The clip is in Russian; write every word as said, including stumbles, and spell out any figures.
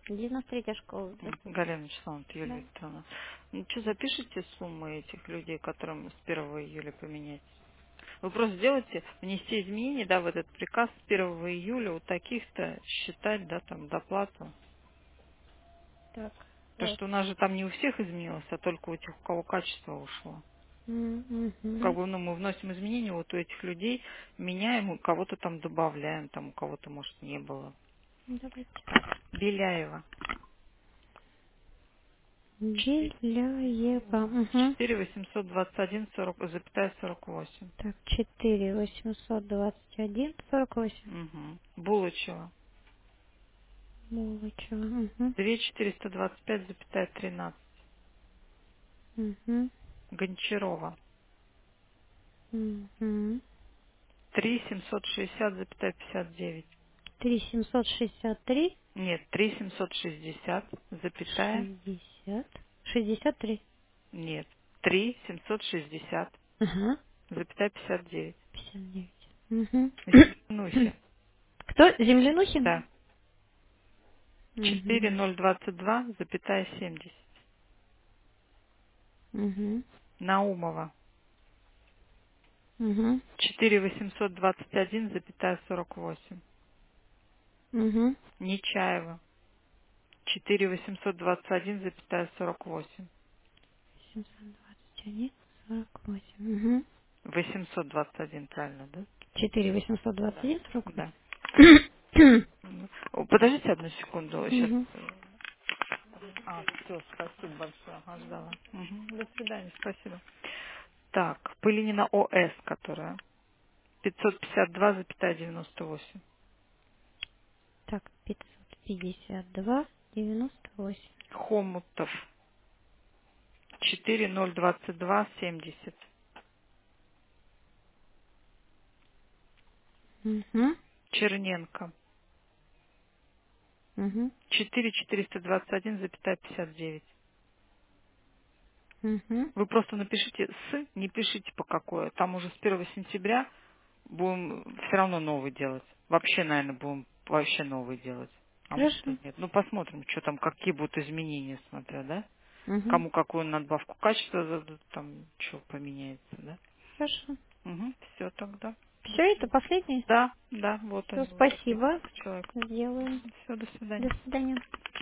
девяносто третья школа, М, здравствуйте. Галина Вячеславовна, это Юлия Да. Викторовна. Ну что, запишите суммы этих людей, которым с первого июля поменять? Вы просто сделайте, внести изменения, да, в этот приказ с первого июля у таких-то считать, да, там, доплату. Так. Потому Э, что у нас же там не у всех изменилось, а только у тех, у кого качество ушло. м, Как мгм. бы, ну, мы вносим изменения вот у этих людей, меняем, у кого-то там добавляем, там у кого-то, может, не было. Давайте. Так, Беляева. Беляева. Угу. четыре восемьсот двадцать один сорок, запятая сорок восемь. Так, четыре восемьсот двадцать один сорок восемь. Угу. Булычева. Булычева. Угу. две четыреста двадцать пять запятая тринадцать. Угу. Гончарова. Угу. три семьсот шестьдесят запятая пятьдесят девять. Три семьсот шестьдесят три Нет, три семьсот шестьдесят запятая. шестьдесят шестьдесят три. Нет, три семьсот шестьдесят Ага. запятая пятьдесят девять. пятьдесят девять. Угу. Зеленухи. Кто? Землянухин? Да. четыре Угу. ноль двадцать два запятая семьдесят. Угу. Наумова. Угу. четыре восемьсот двадцать один запятая сорок восемь. Угу. Нечаева. четыре восемьсот двадцать один запятая сорок восемь. семьсот двадцать один сорок восемь. Угу. восемьсот двадцать один, правильно, да? четыре восемьсот двадцать Да. один сорок Да. восемь. Мгм. О, подождите одну секунду. Сейчас. Угу. А, все, спасибо большое. Ага, ждала. Мгм. До свидания, спасибо. Так, Пылинина ОС, которая пятьсот пятьдесят два запятая девяносто восемь. Так, пятьсот пятьдесят два девяносто восемь. Хомутов. четыре ноль двадцать два семьдесят. Угу. Черненко. Угу. четыре четыреста двадцать один запятая пятьдесят девять. Угу. Вы просто напишите «с», не пишите по какое. Там уже с первого сентября будем все равно новый делать. Вообще, наверное, будем вообще новый делать. А может Хорошо. и нет. Ну, посмотрим, что там, какие будут изменения, смотря, да? Угу. Кому какую надбавку качества зададут, там, что поменяется, да? Хорошо. Угу, все тогда. До Все, это свидания. последнее? Да, да, вот Все, они уже, спасибо. пятнадцать человек. Сделаем. Все, до свидания. До свидания.